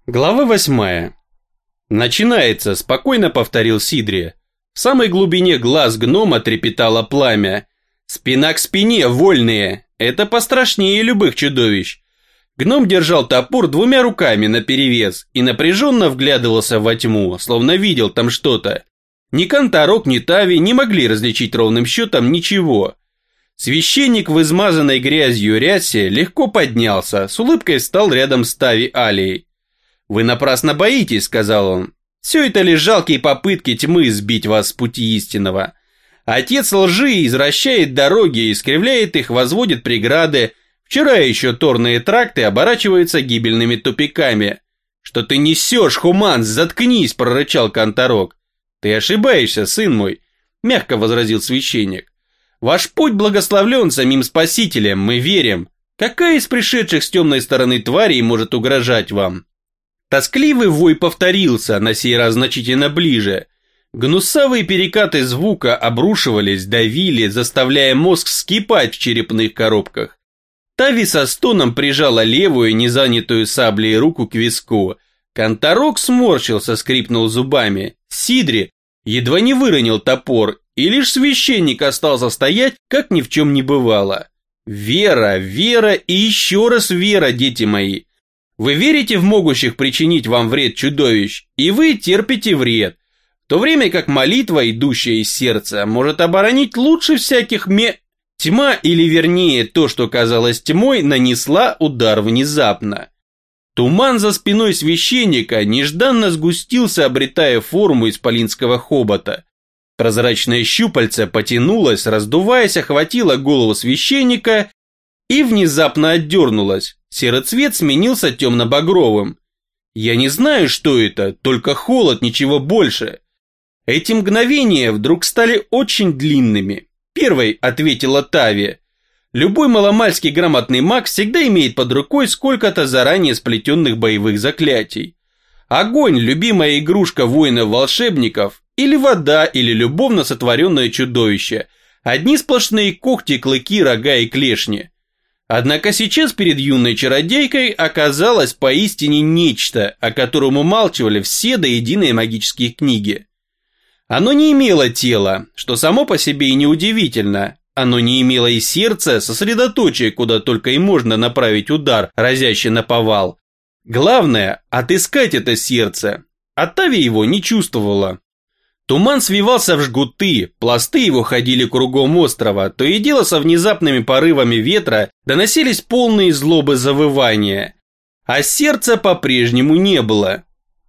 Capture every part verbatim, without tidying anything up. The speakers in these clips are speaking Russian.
Глава восьмая. «Начинается», — спокойно повторил Сидри. В самой глубине глаз гнома трепетало пламя. «Спина к спине, вольные! Это пострашнее любых чудовищ!» Гном держал топор двумя руками наперевес и напряженно вглядывался во тьму, словно видел там что-то. Ни Конторок, ни Тави не могли различить ровным счетом ничего. Священник в измазанной грязью рясе легко поднялся, с улыбкой встал рядом с Тави Алией. «Вы напрасно боитесь», — сказал он. «Все это лишь жалкие попытки тьмы сбить вас с пути истинного. Отец лжи извращает дороги, искривляет их, возводит преграды. Вчера еще торные тракты оборачиваются гибельными тупиками». «Что ты несешь, Хуманс, заткнись», — прорычал Конторок. «Ты ошибаешься, сын мой», — мягко возразил священник. «Ваш путь благословлен самим Спасителем, мы верим. Какая из пришедших с темной стороны тварей может угрожать вам?» Тоскливый вой повторился, на сей раз значительно ближе. Гнусавые перекаты звука обрушивались, давили, заставляя мозг вскипать в черепных коробках. Тави со стоном прижала левую, незанятую саблей руку к виску. Конторок сморщился, скрипнул зубами. Сидри едва не выронил топор, и лишь священник остался стоять, как ни в чем не бывало. Вера, вера и еще раз вера, дети мои. Вы верите в могущих причинить вам вред чудовищ, и вы терпите вред, в то время как молитва, идущая из сердца, может оборонить лучше всяких ме... Тьма, или вернее то, что казалось тьмой, нанесла удар внезапно. Туман за спиной священника нежданно сгустился, обретая форму исполинского хобота. Прозрачное щупальце потянулось, раздуваясь, охватило голову священника и внезапно отдернулось. Серый цвет сменился темно-багровым. Я не знаю, что это, только холод, ничего больше. Эти мгновения вдруг стали очень длинными. Первой ответила Тави. Любой маломальски грамотный маг всегда имеет под рукой сколько-то заранее сплетенных боевых заклятий. Огонь – любимая игрушка воинов-волшебников, или вода, или любовно сотворенное чудовище. Одни сплошные когти, клыки, рога и клешни. Однако сейчас перед юной чародейкой оказалось поистине нечто, о котором умалчивали все до единой магические книги. Оно не имело тела, что само по себе и неудивительно. Оно не имело и сердца, сосредоточия, куда только и можно направить удар, разящий наповал. Главное – отыскать это сердце. А Тави его не чувствовала. Туман свивался в жгуты, пласты его ходили кругом острова, то и дело со внезапными порывами ветра доносились полные злобы завывания. А сердца по-прежнему не было.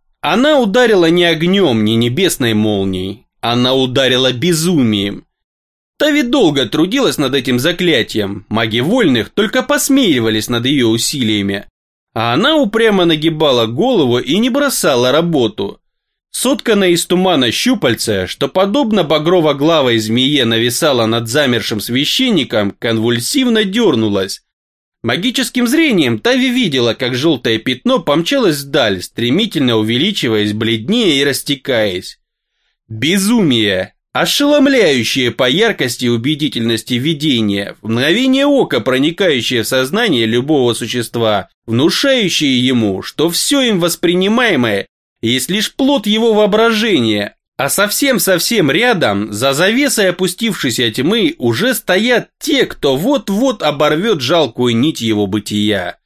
Она ударила не огнем, не небесной молнией, она ударила безумием. Тави долго трудилась над этим заклятием, маги вольных только посмеивались над ее усилиями. А она упрямо нагибала голову и не бросала работу. Сотканное из тумана щупальце, что подобно багрово-главой змее нависало над замершим священником, конвульсивно дернулось. Магическим зрением Тави видела, как желтое пятно помчалось вдаль, стремительно увеличиваясь, бледнее и растекаясь. Безумие, ошеломляющее по яркости и убедительности видение, в мгновение ока проникающее в сознание любого существа, внушающее ему, что все им воспринимаемое есть лишь плод его воображения, а совсем-совсем рядом, за завесой опустившейся тьмы, уже стоят те, кто вот-вот оборвет жалкую нить его бытия.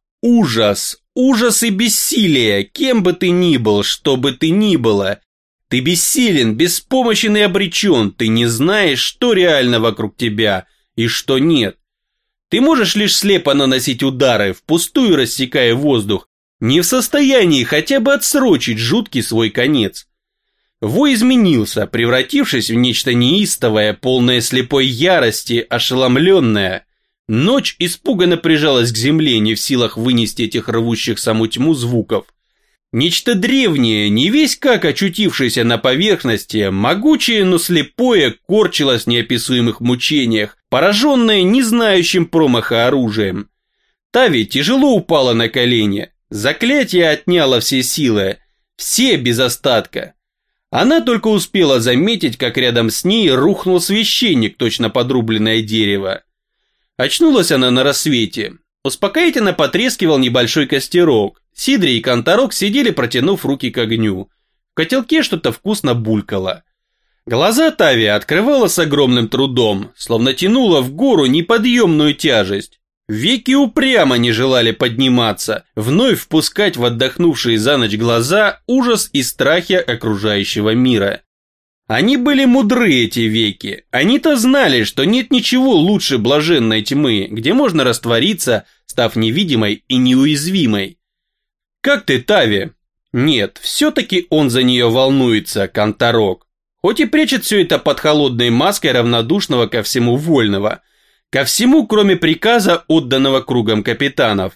Ужас, ужас и бессилие, кем бы ты ни был, что бы ты ни было. Ты бессилен, беспомощен и обречен, ты не знаешь, что реально вокруг тебя и что нет. Ты можешь лишь слепо наносить удары, впустую рассекая воздух, не в состоянии хотя бы отсрочить жуткий свой конец. Вой изменился, превратившись в нечто неистовое, полное слепой ярости, ошеломленное. Ночь испуганно прижалась к земле, не в силах вынести этих рвущих саму тьму звуков. Нечто древнее, не весь как очутившееся на поверхности, могучее, но слепое, корчилось в неописуемых мучениях, пораженное не знающим промаха оружием. Тави тяжело упала на колени. Заклятие отняло все силы, все без остатка. Она только успела заметить, как рядом с ней рухнул священник, точно подрубленное дерево. Очнулась она на рассвете. Успокоительно потрескивал небольшой костерок. Сидри и Канторок сидели, протянув руки к огню. В котелке что-то вкусно булькало. Глаза Тави открывала с огромным трудом, словно тянула в гору неподъемную тяжесть. Веки упрямо не желали подниматься, вновь впускать в отдохнувшие за ночь глаза ужас и страхи окружающего мира. Они были мудры, эти веки. Они-то знали, что нет ничего лучше блаженной тьмы, где можно раствориться, став невидимой и неуязвимой. «Как ты, Тави?» Нет, все-таки он за нее волнуется, Канторок. Хоть и прячет все это под холодной маской равнодушного ко всему вольного. Ко всему, кроме приказа, отданного кругом капитанов.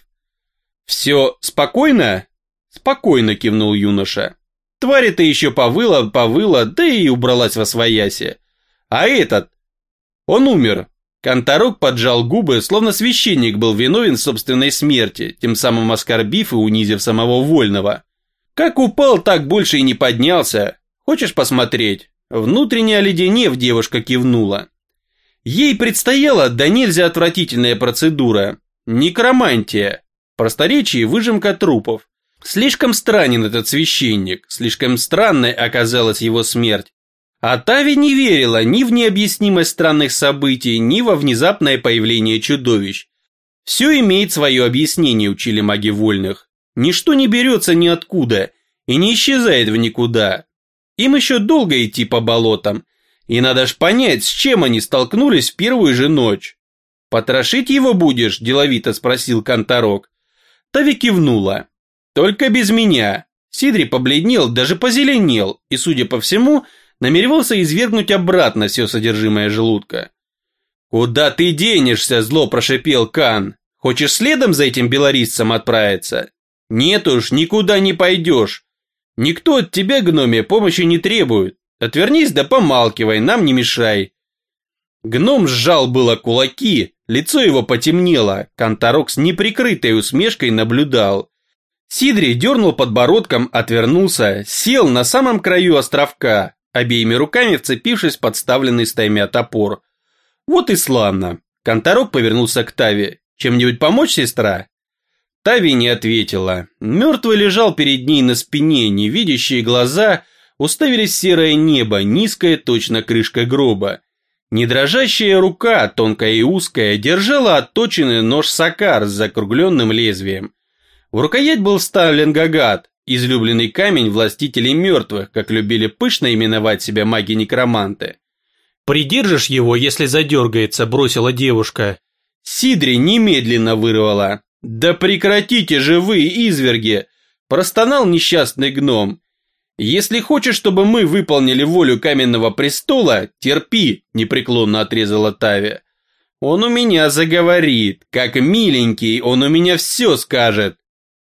«Все спокойно?» «Спокойно», кивнул юноша. Тварь-то еще повыла, повыла, да и убралась восвояси. А этот? Он умер. Канторок поджал губы, словно священник был виновен в собственной смерти, тем самым оскорбив и унизив самого вольного. Как упал, так больше и не поднялся. Хочешь посмотреть? Внутренне оледенев, девушка кивнула. Ей предстояла да нельзя отвратительная процедура. Некромантия. В просторечии выжимка трупов. Слишком странен этот священник, слишком странной оказалась его смерть. А Тави не верила ни в необъяснимость странных событий, ни во внезапное появление чудовищ. Все имеет свое объяснение, учили маги вольных. Ничто не берется ниоткуда и не исчезает в никуда. Им еще долго идти по болотам, и надо ж понять, с чем они столкнулись в первую же ночь. «Потрошить его будешь?» – деловито спросил Канторок. Тави кивнула. «Только без меня». Сидри побледнел, даже позеленел, и, судя по всему, намеревался извергнуть обратно все содержимое желудка. «Куда ты денешься?» – зло прошипел Кан. «Хочешь следом за этим белорисцем отправиться?» «Нет уж, никуда не пойдешь. Никто от тебя, гноме, помощи не требует. Отвернись да помалкивай, нам не мешай». Гном сжал было кулаки, лицо его потемнело, Канторок с неприкрытой усмешкой наблюдал. Сидри дернул подбородком, отвернулся, сел на самом краю островка, обеими руками вцепившись в подставленный стаймя топор. Вот и славно. Канторок повернулся к Тави. «Чем-нибудь помочь, сестра?» Тави не ответила. Мертвый лежал перед ней на спине, невидящие глаза уставились в серое небо, низкая точно крышка гроба. Недрожащая рука, тонкая и узкая, держала отточенный нож-сакар с закругленным лезвием. В рукоять был вставлен гагат, излюбленный камень властителей мертвых, как любили пышно именовать себя маги-некроманты. «Придержишь его, если задергается», — бросила девушка. Сидри немедленно вырвала. «Да прекратите же вы, изверги!» – простонал несчастный гном. «Если хочешь, чтобы мы выполнили волю каменного престола, терпи», – непреклонно отрезала Тави. «Он у меня заговорит, как миленький, он у меня все скажет».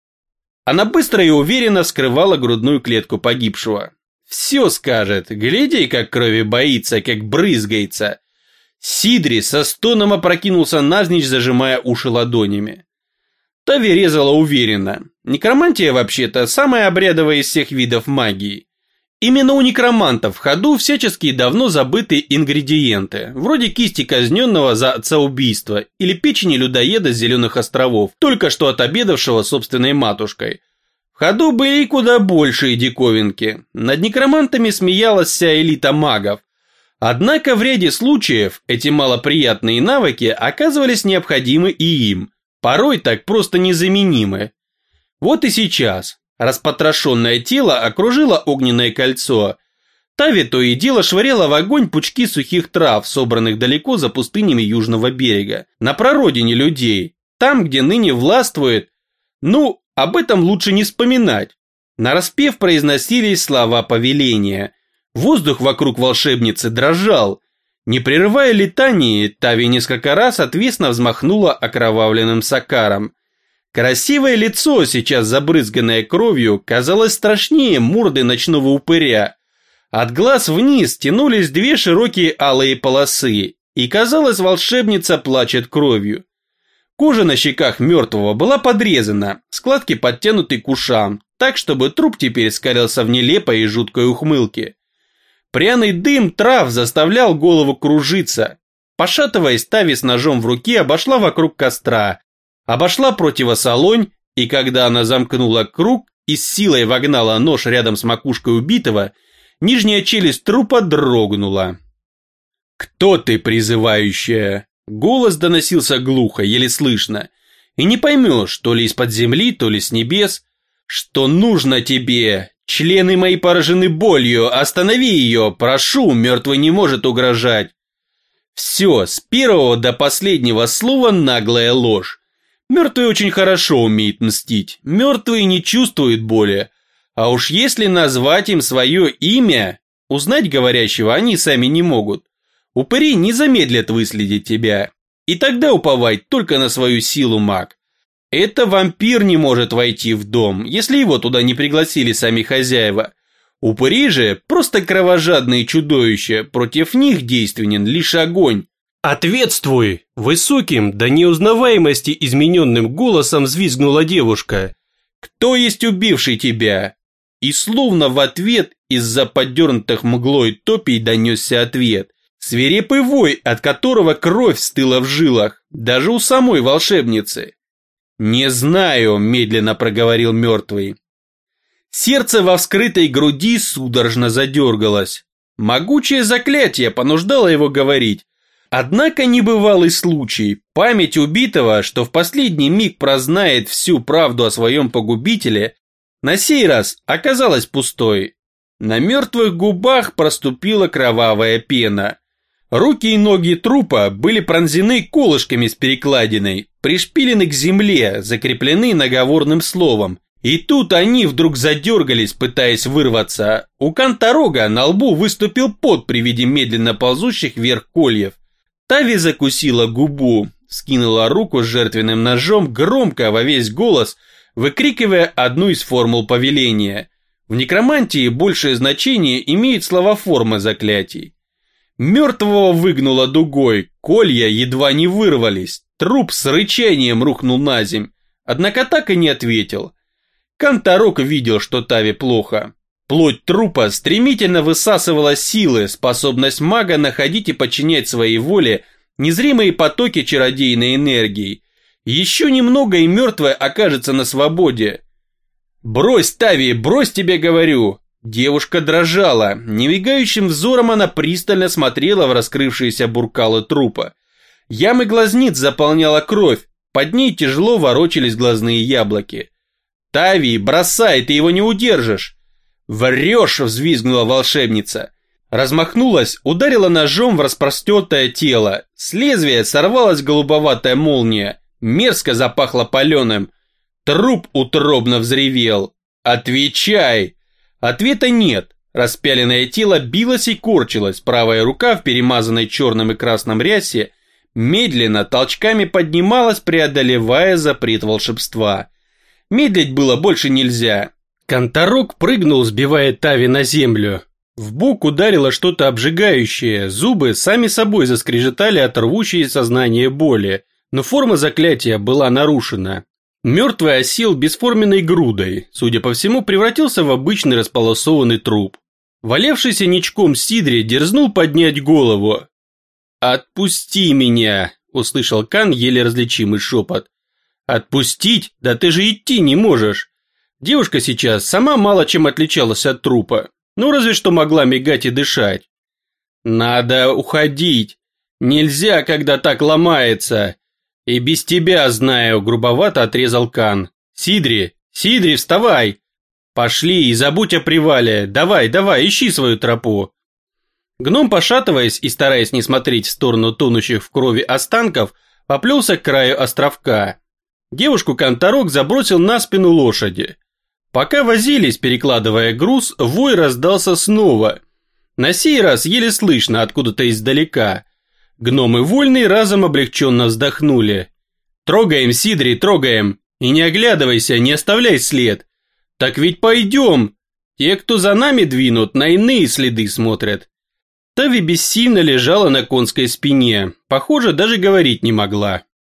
Она быстро и уверенно вскрывала грудную клетку погибшего. «Все скажет, гляди, как крови боится, как брызгается». Сидри со стоном опрокинулся навзничь, зажимая уши ладонями. Тави резала уверенно. Некромантия вообще-то самая обрядовая из всех видов магии. Именно у некромантов в ходу всяческие давно забытые ингредиенты, вроде кисти казненного за отцеубийство или печени людоеда с Зеленых островов, только что отобедавшего собственной матушкой. В ходу были и куда большие диковинки. Над некромантами смеялась вся элита магов. Однако в ряде случаев эти малоприятные навыки оказывались необходимы и им. Порой так просто незаменимы. Вот и сейчас. Распотрошенное тело окружило огненное кольцо. Тави то и дело швыряла в огонь пучки сухих трав, собранных далеко за пустынями южного берега, на прародине людей, там, где ныне властвует. Ну, об этом лучше не вспоминать. Нараспев произносились слова повеления. Воздух вокруг волшебницы дрожал. Не прерывая летании, Тави несколько раз отвесно взмахнула окровавленным сакаром. Красивое лицо, сейчас забрызганное кровью, казалось страшнее морды ночного упыря. От глаз вниз тянулись две широкие алые полосы, и казалось, волшебница плачет кровью. Кожа на щеках мертвого была подрезана, складки подтянуты к ушам, так, чтобы труп теперь скалился в нелепой и жуткой ухмылке. Пряный дым трав заставлял голову кружиться. Пошатываясь, Тави с ножом в руке обошла вокруг костра, обошла противосолонь и когда она замкнула круг и с силой вогнала нож рядом с макушкой убитого, нижняя челюсть трупа дрогнула. «Кто ты, призывающая?» Голос доносился глухо, еле слышно. И не поймешь, то ли из-под земли, то ли с небес. «Что нужно тебе? Члены мои поражены болью, останови ее, прошу, мертвый не может угрожать». Все, с первого до последнего слова наглая ложь. Мертвый очень хорошо умеет мстить, мертвые не чувствуют боли. А уж если назвать им свое имя, узнать говорящего они сами не могут. Упыри не замедлят выследить тебя, и тогда уповать только на свою силу, маг. Это вампир не может войти в дом, если его туда не пригласили сами хозяева. Упыри же просто кровожадные чудовища, против них действенен лишь огонь. «Ответствуй!» – высоким, до неузнаваемости измененным голосом взвизгнула девушка. «Кто есть убивший тебя?» И словно в ответ из-за подернутых мглой топий донесся ответ. Свирепый вой, от которого кровь стыла в жилах, даже у самой волшебницы. «Не знаю», – медленно проговорил мертвый. Сердце во вскрытой груди судорожно задергалось. Могучее заклятие понуждало его говорить. Однако небывалый случай, память убитого, что в последний миг прознает всю правду о своем погубителе, на сей раз оказалась пустой. На мертвых губах проступила кровавая пена. Руки и ноги трупа были пронзены колышками с перекладиной, пришпилены к земле, закреплены наговорным словом. И тут они вдруг задергались, пытаясь вырваться. У Канторога на лбу выступил пот при виде медленно ползущих вверх кольев. Тави закусила губу, скинула руку с жертвенным ножом громко во весь голос, выкрикивая одну из формул повеления. В некромантии большее значение имеют слова формы заклятий. Мертвого выгнуло дугой, колья едва не вырвались, труп с рычанием рухнул на земь, однако так и не ответил. Канторог видел, что Тави плохо. Плоть трупа стремительно высасывала силы, способность мага находить и подчинять своей воле незримые потоки чародейной энергии. Еще немного и мертвая окажется на свободе. «Брось, Тави, брось, тебе говорю!» Девушка дрожала, немигающим взором она пристально смотрела в раскрывшиеся буркалы трупа. Ямы глазниц заполняла кровь, под ней тяжело ворочались глазные яблоки. «Тави, бросай, ты его не удержишь!» «Врешь!» – взвизгнула волшебница. Размахнулась, ударила ножом в распростертое тело. С лезвия сорвалась голубоватая молния. Мерзко запахло паленым. Труп утробно взревел. «Отвечай!» Ответа нет. Распяленное тело билось и корчилось. Правая рука в перемазанной черным и красном рясе медленно толчками поднималась, преодолевая запрет волшебства. Медлить было больше нельзя. Канторог прыгнул, сбивая Тави на землю. В бок ударило что-то обжигающее, зубы сами собой заскрежетали от рвущей сознание боли, но форма заклятия была нарушена. Мертвый осел бесформенной грудой, судя по всему, превратился в обычный располосованный труп. Валявшийся ничком Сидри дерзнул поднять голову. «Отпусти меня!» – услышал Кан еле различимый шепот. «Отпустить? Да ты же идти не можешь!» Девушка сейчас сама мало чем отличалась от трупа, ну разве что могла мигать и дышать. «Надо уходить! Нельзя, когда так ломается!» «И без тебя знаю», — грубовато отрезал Кан. «Сидри, Сидри, вставай! Пошли и забудь о привале, давай, давай, ищи свою тропу!» Гном, пошатываясь и стараясь не смотреть в сторону тонущих в крови останков, поплелся к краю островка. Девушку Канторог забросил на спину лошади. Пока возились, перекладывая груз, вой раздался снова. На сей раз еле слышно откуда-то издалека. Гномы вольные разом облегченно вздохнули. «Трогаем, Сидри, трогаем! И не оглядывайся, не оставляй след! Так ведь пойдем! Те, кто за нами двинут, на иные следы смотрят!» Тави бессильно лежала на конской спине, похоже, даже говорить не могла.